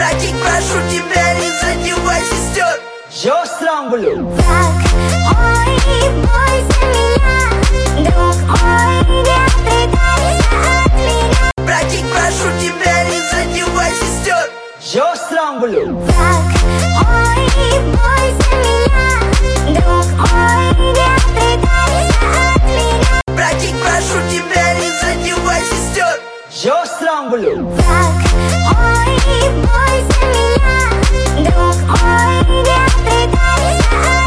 Братик, прошу тебя, не задевай сестер. Я страмблю. Враг мой, бойся меня, друг мой, не отрекайся от меня. Братик, прошу тебя, не задевай сестер. Я страмблю. Враг мой, бойся меня, друг мой, не отрекайся от меня. Братик, прошу тебя, не задевай сестер. Я страмблю. Враг мой, бойся меня, друг мой, не отрекайся от меня.